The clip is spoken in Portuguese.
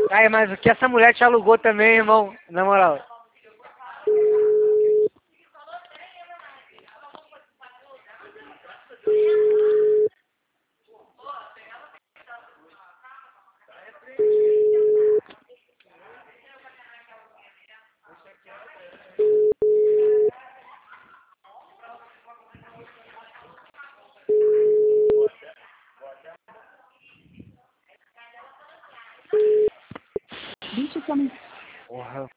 Ai, mas o que essa mulher te alugou também, irmão? Na moral. Bicho que eu me... Porra.